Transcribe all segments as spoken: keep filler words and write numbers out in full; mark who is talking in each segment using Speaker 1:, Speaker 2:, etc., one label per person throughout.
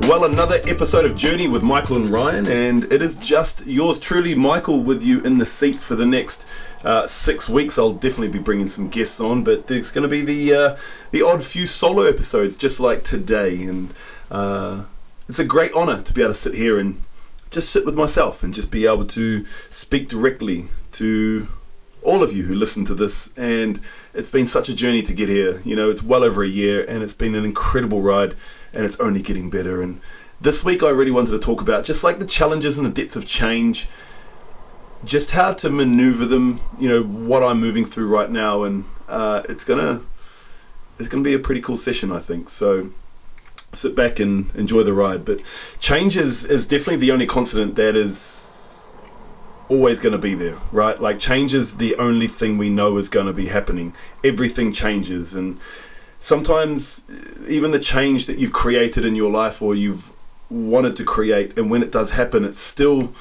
Speaker 1: Well, another episode of Journey with Michael and Ryan, and it is just yours truly, Michael, with you in the seat for the next uh, six weeks. I'll definitely be bringing some guests on, but there's going to be the uh, the odd few solo episodes, just like today, and uh, it's a great honour to be able to sit here and just sit with myself and just be able to speak directly to all of you who listen to this. And it's been such a journey to get here. You know, it's well over a year, and it's been an incredible ride, and it's only getting better. And this week I really wanted to talk about just like the challenges and the depths of change, just how to maneuver them, you know, what I'm moving through right now. And uh, it's gonna it's gonna be a pretty cool session, I think. So sit back and enjoy the ride. But change is, is definitely the only constant that is always going to be there, right? Like, change is the only thing we know is going to be happening. Everything changes, and sometimes even the change that you've created in your life or you've wanted to create, and when it does happen, it's still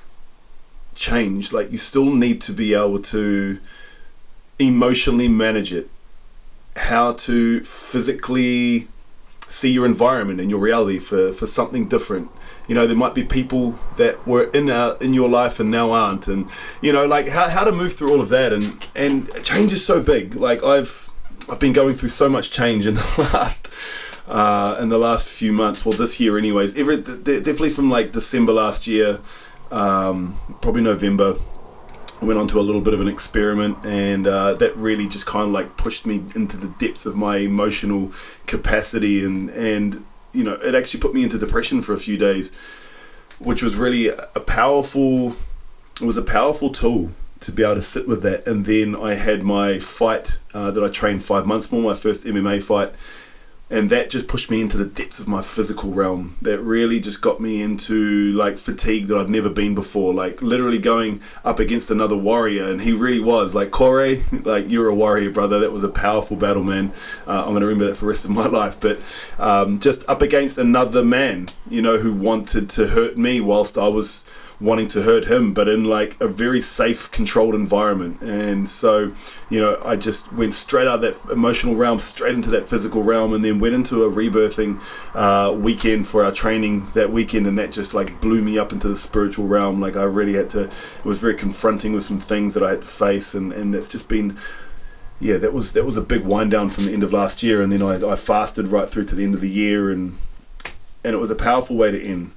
Speaker 1: change. Like, you still need to be able to emotionally manage it, how to physically see your environment and your reality for, for something different. You know, there might be people that were in our, in your life and now aren't, and you know, like how, how to move through all of that. And and change is so big. Like I've I've been going through so much change in the last uh, in the last few months. Well, this year, anyways. Every definitely from like December last year, um, probably November. I went on to a little bit of an experiment, and uh, that really just kind of like pushed me into the depths of my emotional capacity, and and you know, it actually put me into depression for a few days, which was really a powerful, it was a powerful tool to be able to sit with that. And then I had my fight uh, that I trained five months for, my first M M A fight, and that just pushed me into the depths of my physical realm. That really just got me into like fatigue that I'd never been before, like literally going up against another warrior. And he really was like, Corey, like, you're a warrior, brother. That was a powerful battle, man. uh, I'm gonna remember that for the rest of my life. But um, just up against another man, you know, who wanted to hurt me whilst I was wanting to hurt him, but in like a very safe, controlled environment. And so, you know, I just went straight out of that emotional realm, straight into that physical realm, and then went into a rebirthing uh, weekend for our training that weekend, and that just like blew me up into the spiritual realm. Like I really had to, it was very confronting with some things that I had to face, and, and that's just been, yeah, that was that was a big wind down from the end of last year. And then I, I fasted right through to the end of the year, and and it was a powerful way to end.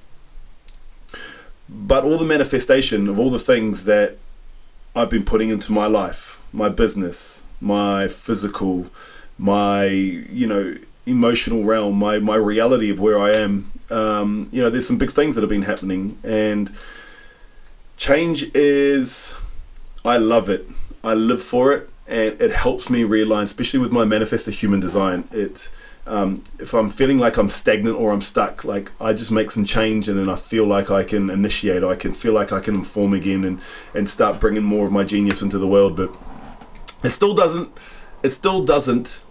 Speaker 1: But all the manifestation of all the things that I've been putting into my life, my business, my physical, my, you know, emotional realm, my, my reality of where I am, um, you know, there's some big things that have been happening. And change is, I love it. I live for it, and it helps me realign, especially with my Manifest Human Design. It Um, if I'm feeling like I'm stagnant or I'm stuck, like I just make some change, and then I feel like I can initiate, I can feel like I can inform again, and, and start bringing more of my genius into the world. But it still doesn't, it still doesn't,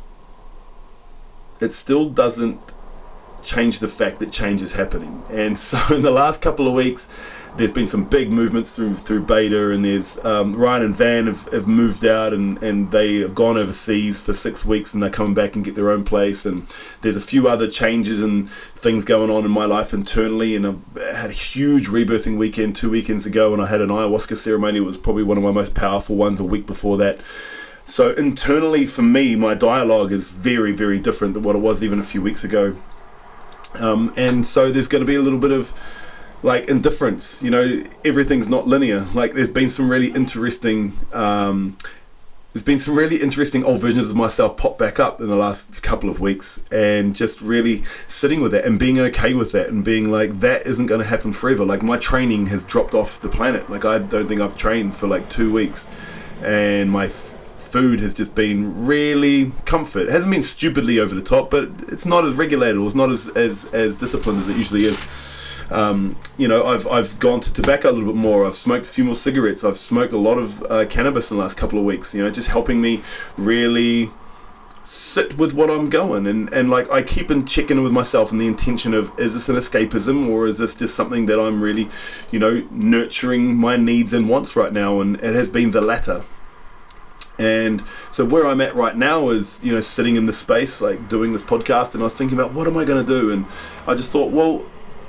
Speaker 1: it still doesn't change the fact that change is happening. And so in the last couple of weeks, there's been some big movements through through Beta, and there's um, Ryan and Van have, have moved out, and, and they have gone overseas for six weeks, and they're coming back and get their own place. And there's a few other changes and things going on in my life internally, and I had a huge rebirthing weekend two weekends ago, and I had an ayahuasca ceremony. It was probably one of my most powerful ones a week before that. So internally for me, my dialogue is very, very different than what it was even a few weeks ago. Um, and so there's going to be a little bit of like indifference, you know, everything's not linear. Like there's been some really interesting, um, there's been some really interesting old versions of myself pop back up in the last couple of weeks, and just really sitting with that and being okay with that, and being like, that isn't going to happen forever. Like my training has dropped off the planet. Like I don't think I've trained for like two weeks, and my f- food has just been really comfort. It hasn't been stupidly over the top, but it's not as regulated, or it's not as, as, as disciplined as it usually is. Um, you know, I've I've gone to tobacco a little bit more. I've smoked a few more cigarettes. I've smoked a lot of uh, cannabis in the last couple of weeks. You know, just helping me really sit with what I'm going, and and like I keep in checking with myself, and the intention of, is this an escapism, or is this just something that I'm really, you know, nurturing my needs and wants right now? And it has been the latter. And so where I'm at right now is, you know, sitting in this space, like doing this podcast, and I was thinking about what am I going to do? And I just thought, well,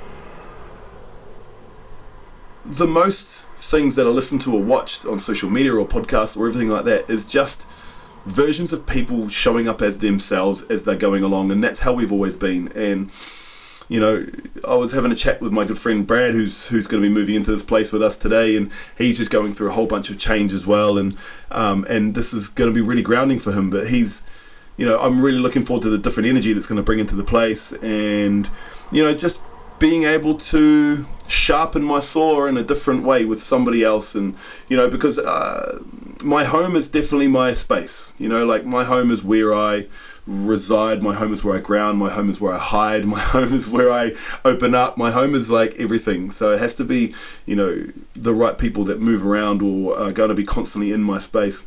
Speaker 1: the most things that I listen to or watch on social media or podcasts or everything like that is just versions of people showing up as themselves as they're going along, and that's how we've always been. And you know, I was having a chat with my good friend Brad, who's who's going to be moving into this place with us today, and he's just going through a whole bunch of change as well, and um, and this is going to be really grounding for him. But he's, you know, I'm really looking forward to the different energy that's going to bring into the place, and you know, just being able to sharpen my saw in a different way with somebody else. And you know, because uh, my home is definitely my space, you know, like my home is where I reside, my home is where I ground, my home is where I hide, my home is where I open up, my home is like everything. So it has to be, you know, the right people that move around or are going to be constantly in my space.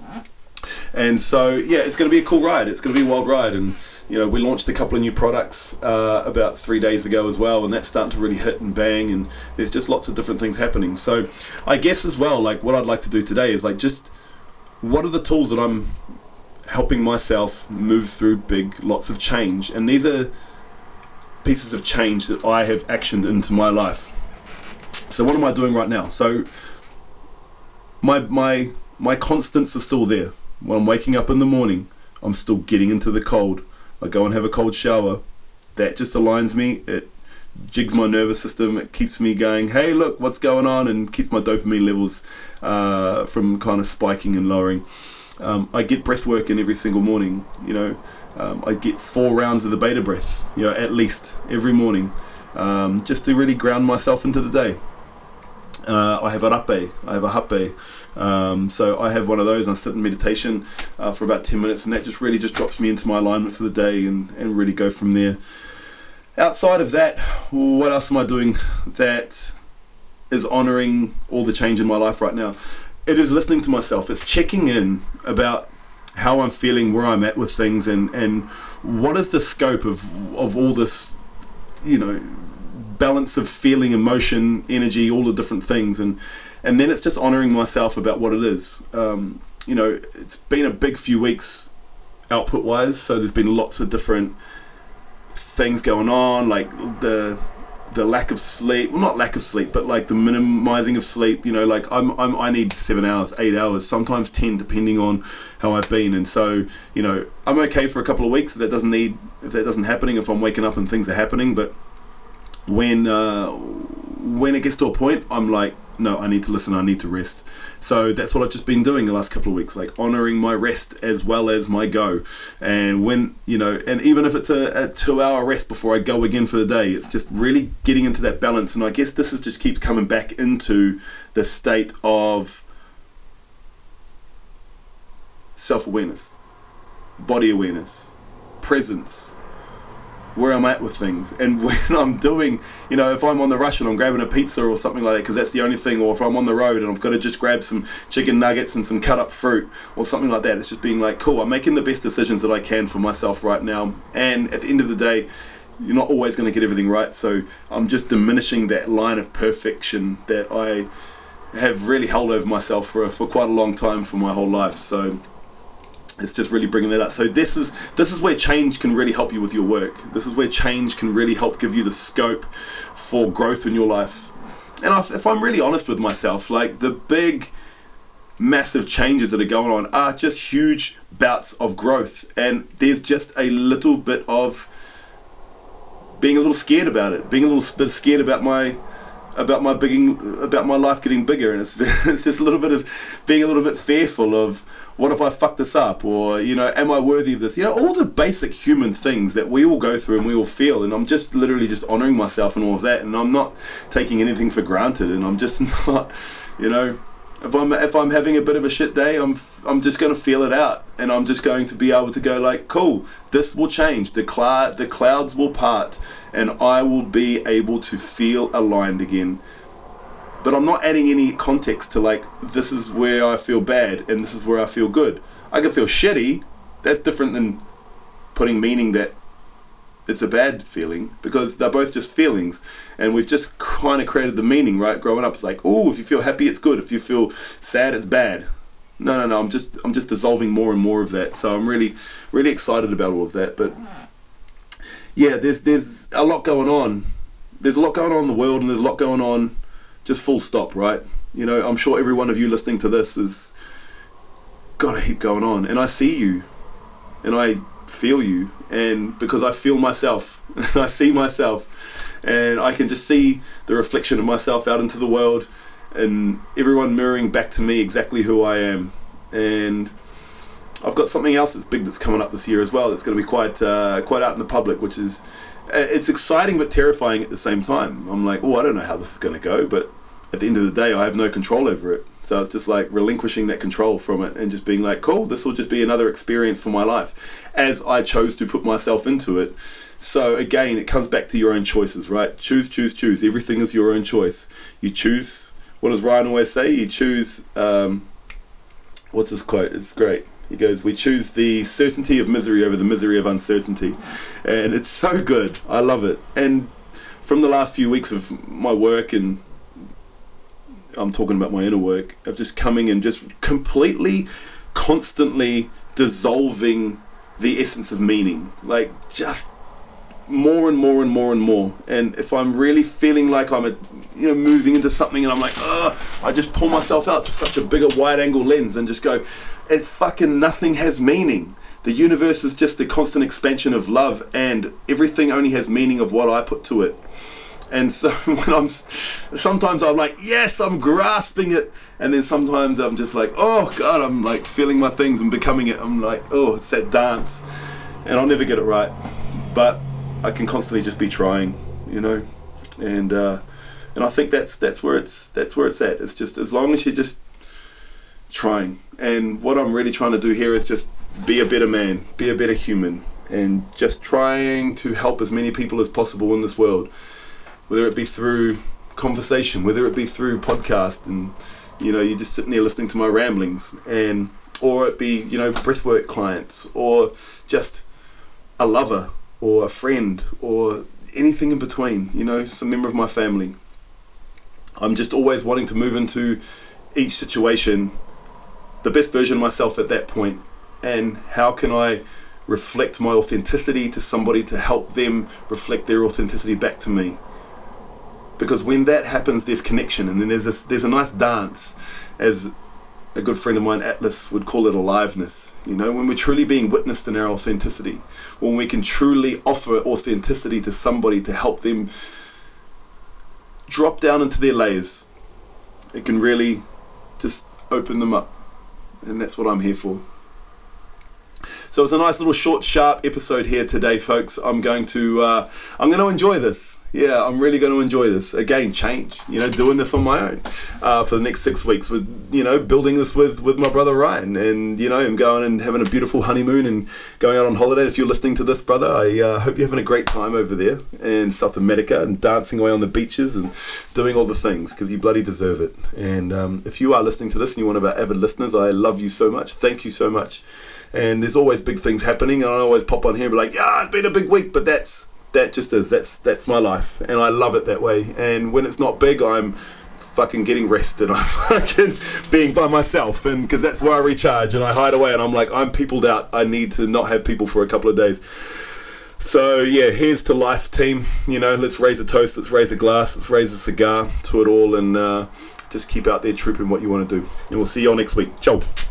Speaker 1: And so yeah, it's going to be a cool ride, it's going to be a wild ride. And you know, we launched a couple of new products uh, about three days ago as well, and that's starting to really hit and bang, and there's just lots of different things happening. So I guess as well, like what I'd like to do today is like just what are the tools that I'm helping myself move through big lots of change, and these are pieces of change that I have actioned into my life. So what am I doing right now? So my my my constants are still there. When I'm waking up in the morning, I'm still getting into the cold. I go and have a cold shower. That just aligns me. It jigs my nervous system. It keeps me going, hey look what's going on, and keeps my dopamine levels uh, from kind of spiking and lowering. Um, I get breath work in every single morning, you know. Um, I get four rounds of the beta breath, you know, at least every morning, um, just to really ground myself into the day. Uh, I have a rape, I have a hape, um, so I have one of those, and I sit in meditation uh, for about ten minutes, and that just really just drops me into my alignment for the day, and, and really go from there. Outside of that, what else am I doing that is honouring all the change in my life right now? It is listening to myself. It's checking in about how I'm feeling, where I'm at with things, and, and what is the scope of of all this, you know, balance of feeling, emotion, energy, all the different things. And and then it's just honouring myself about what it is. Um, you know, it's been a big few weeks output-wise, so there's been lots of different things going on, like the... the lack of sleep, well not lack of sleep, but like the minimizing of sleep, you know, like I'm, I'm I need seven hours, eight hours, sometimes ten, depending on how I've been. And so, you know, I'm okay for a couple of weeks if that doesn't need, if that doesn't happening, if I'm waking up and things are happening. But when uh, when it gets to a point, I'm like, no, I need to listen, I need to rest. So that's what I've just been doing the last couple of weeks, like honouring my rest as well as my go. And when, you know, and even if it's a, a two hour rest before I go again for the day, it's just really getting into that balance. And I guess this is just keeps coming back into the state of self-awareness, body awareness, presence, where I'm at with things. And when I'm doing, you know, if I'm on the rush and I'm grabbing a pizza or something like that, because that's the only thing, or if I'm on the road and I've got to just grab some chicken nuggets and some cut up fruit or something like that, it's just being like, cool, I'm making the best decisions that I can for myself right now. And at the end of the day, you're not always going to get everything right, so I'm just diminishing that line of perfection that I have really held over myself for for quite a long time, for my whole life. So it's just really bringing that up. So this is this is where change can really help you with your work. This is where change can really help give you the scope for growth in your life. And if, if I'm really honest with myself, like the big, massive changes that are going on are just huge bouts of growth. And there's just a little bit of being a little scared about it, being a little bit scared about my about my bigging, about my life getting bigger. And it's, it's just a little bit of being a little bit fearful of, what if I fuck this up? Or, you know, am I worthy of this? You know, all the basic human things that we all go through and we all feel. And I'm just literally just honouring myself and all of that. And I'm not taking anything for granted. And I'm just not, you know, if I'm if I'm having a bit of a shit day, I'm I'm just going to feel it out. And I'm just going to be able to go like, cool, this will change. The cloud, the clouds will part. And I will be able to feel aligned again. But I'm not adding any context to like, this is where I feel bad and this is where I feel good. I can feel shitty. That's different than putting meaning that it's a bad feeling, because they're both just feelings. And we've just kind of created the meaning, right? Growing up, it's like, oh, if you feel happy, it's good. If you feel sad, it's bad. no, no, no. I'm just, I'm just dissolving more and more of that. So I'm really, really excited about all of that. But yeah, there's, there's a lot going on. There's a lot going on in the world, and there's a lot going on. Just full stop, right? You know, I'm sure every one of you listening to this has got a heap going on, and I see you, and I feel you, and because I feel myself, and I see myself, and I can just see the reflection of myself out into the world, and everyone mirroring back to me exactly who I am. And I've got something else that's big that's coming up this year as well. That's going to be quite uh, quite out in the public, which is it's exciting but terrifying at the same time. I'm like, oh, I don't know how this is going to go, but at the end of the day, I have no control over it. So it's just like relinquishing that control from it and just being like, cool, this will just be another experience for my life as I chose to put myself into it. So again, it comes back to your own choices, right? Choose, choose, choose. Everything is your own choice. You choose, what does Ryan always say? You choose, um, what's his quote? It's great. He goes, we choose the certainty of misery over the misery of uncertainty. And it's so good. I love it. And from the last few weeks of my work, and I'm talking about my inner work, of just coming and just completely, constantly dissolving the essence of meaning. Like just more and more and more and more. And if I'm really feeling like I'm, a, you know, moving into something and I'm like, ugh, I just pull myself out to such a bigger wide angle lens and just go, it fucking nothing has meaning. The universe is just the constant expansion of love, and everything only has meaning of what I put to it. And so when I'm, sometimes I'm like, yes, I'm grasping it. And then sometimes I'm just like, oh God, I'm like feeling my things and becoming it. I'm like, oh, it's that dance. And I'll never get it right. But I can constantly just be trying, you know. And uh, and I think that's that's where it's that's where it's at. It's just as long as you're just trying. And what I'm really trying to do here is just be a better man, be a better human, and just trying to help as many people as possible in this world. Whether it be through conversation, whether it be through podcast, and you know, you're just sitting there listening to my ramblings, and or it be, you know, breathwork clients, or just a lover, or a friend, or anything in between, you know, some member of my family. I'm just always wanting to move into each situation the best version of myself at that point, and how can I reflect my authenticity to somebody to help them reflect their authenticity back to me. Because when that happens, there's connection, and then there's this, there's a nice dance, as a good friend of mine, Atlas, would call it aliveness. You know, when we're truly being witnessed in our authenticity, when we can truly offer authenticity to somebody to help them drop down into their layers, it can really just open them up, and that's what I'm here for. So it's a nice little short, sharp episode here today, folks. I'm going to, uh, I'm going to enjoy this. Yeah, I'm really going to enjoy this. Again, change, you know, doing this on my own uh, for the next six weeks with, you know, building this with, with my brother Ryan, and, you know, him going and having a beautiful honeymoon and going out on holiday. If you're listening to this, brother, I uh, hope you're having a great time over there in South America and dancing away on the beaches and doing all the things, because you bloody deserve it. And um, if you are listening to this and you're one of our avid listeners, I love you so much. Thank you so much. And there's always big things happening, and I always pop on here and be like, yeah, it's been a big week, but that's, that just is, that's that's my life, and I love it that way. And when it's not big, I'm fucking getting rested. I'm fucking being by myself, and because that's where I recharge and I hide away, and I'm like, I'm peopled out. I need to not have people for a couple of days. So yeah, here's to life, team. You know, let's raise a toast, let's raise a glass, let's raise a cigar to it all, and uh, just keep out there trooping what you want to do. And we'll see you all next week. Ciao.